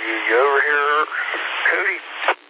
You over here, Cody?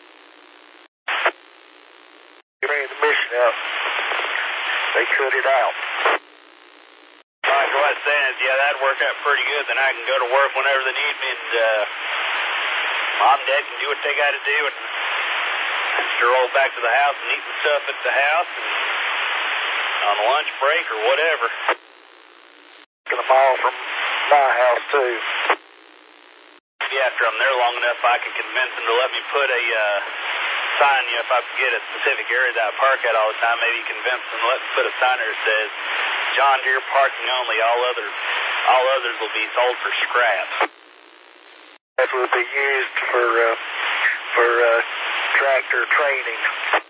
You ran the mission out. They cut it out. Like what I was saying is, yeah, that'd work out pretty good. Then I can go to work whenever they need me, and Mom and Dad can do what they got to do, and I just roll back to the house and eat some stuff at the house, and on a lunch break or whatever. A mile from my house, too. Maybe after I'm there long enough, I can convince them to let me put a sign, you know, if I forget a specific area that I park at all the time, maybe convince them to let me put a sign there that says, John Deere parking only, all others will be sold for scrap. That would be used for tractor training.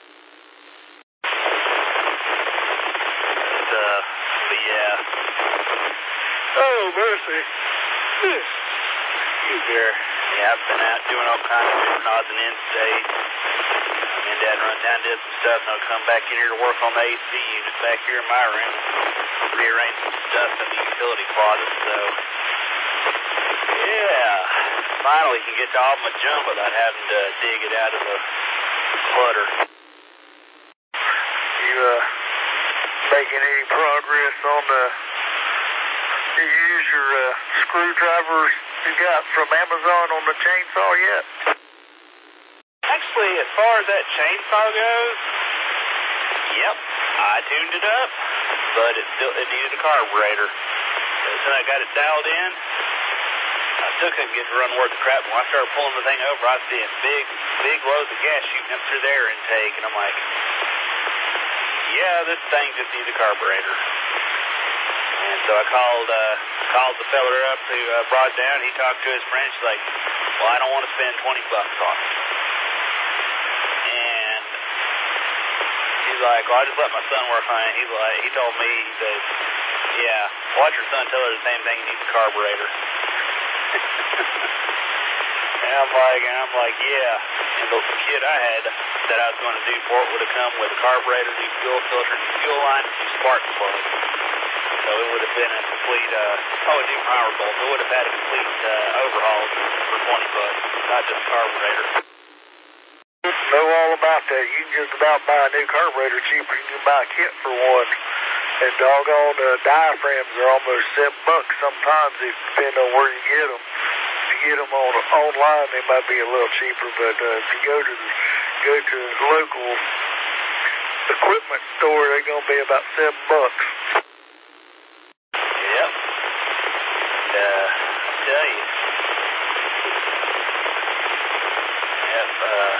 But yeah. Oh, mercy. Here. Yeah, I've been out doing all kinds of different odds and ends today. Me and Dad run down, did some stuff, and I'll come back in here to work on the AC unit back here in my room. Rearrange some stuff in the utility closet, so yeah, finally can get to all my junk without having to dig it out of the clutter. You making any progress on you use your screwdrivers you got from Amazon on the chainsaw yet? Actually, as far as that chainsaw goes, yep, I tuned it up, but it needed a carburetor. So I got it dialed in. I still couldn't get it to run worth the crap. When I started pulling the thing over, I was seeing big loads of gas shooting up through the air intake, and I'm like, yeah, this thing just needs a carburetor. And so I called the feller up who brought it down. He talked to his friend. She's like, well, I don't want to spend $20 on it. And he's like, well, I just let my son work on it. He told me that, yeah, watch your son tell her the same thing. He needs a carburetor. And I'm like, yeah. And the kit I had that I was going to do for it would have come with a carburetor, new fuel filter, new fuel line, new spark plug. So it would have been a complete, a new power bolt. It would have had a complete overhaul for $20, not just a carburetor. Know all about that. You can just about buy a new carburetor cheaper than you can buy a kit for one. And doggone diaphragms are almost $7 sometimes, depending on where you get them. If you get them online, they might be a little cheaper. But if you go to the local equipment store, they're gonna be about $7. Yep. I tell you. Yep.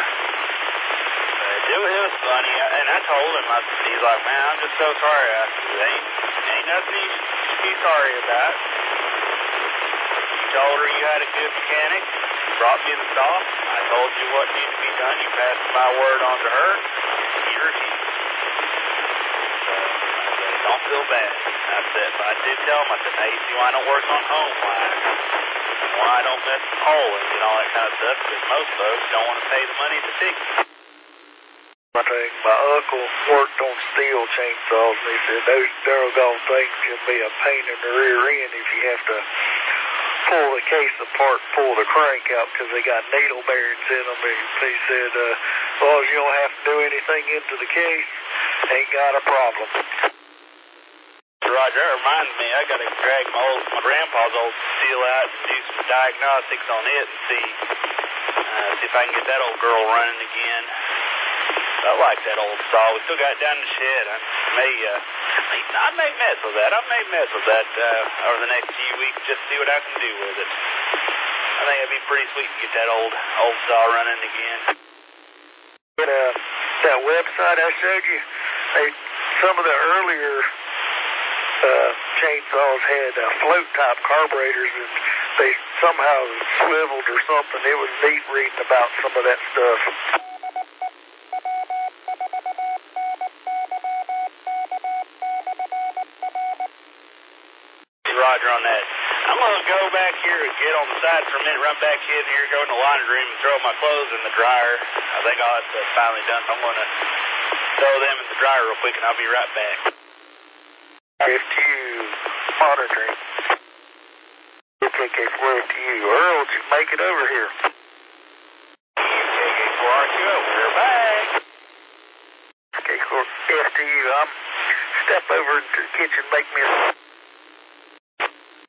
It was funny, and I told him, he's like, man, I'm just so sorry. I said, ain't nothing you should be sorry about. You told her you had a good mechanic. You brought me the saw. I told you what needed to be done. You passed my word on to her. He refused. So I said, don't feel bad. I said, but I did tell him, I said, now you see why I don't work on home wire, and why I don't mess with Poland and all that kind of stuff, because most folks don't want to pay the money to fix it. My uncle worked on steel chainsaws, and he said those doggone things can be a pain in the rear end if you have to pull the case apart, pull the crank out, because they got needle bearings in them. And he said, as long as you don't have to do anything into the case, ain't got a problem. Roger, that reminds me, I got to drag my grandpa's old steel out and do some diagnostics on it and see if I can get that old girl running again. I like that old saw. We still got it down in the shed. I may mess with that. Over the next few weeks, just see what I can do with it. I think it'd be pretty sweet to get that old saw running again. That website I showed you, some of the earlier chainsaws had float-type carburetors, and they somehow swiveled or something. It was neat reading about some of that stuff. Roger on that. I'm going to go back here and get on the side for a minute, run back in here, go in the laundry room and throw my clothes in the dryer. I think all that stuff's finally done, so I'm going to throw them in the dryer real quick, and I'll be right back. If you monitoring, it's a KK4FTU. Earl, did you make it over here? KK4RTO, we're back. KK4FTU, I'm step over to the kitchen, make me a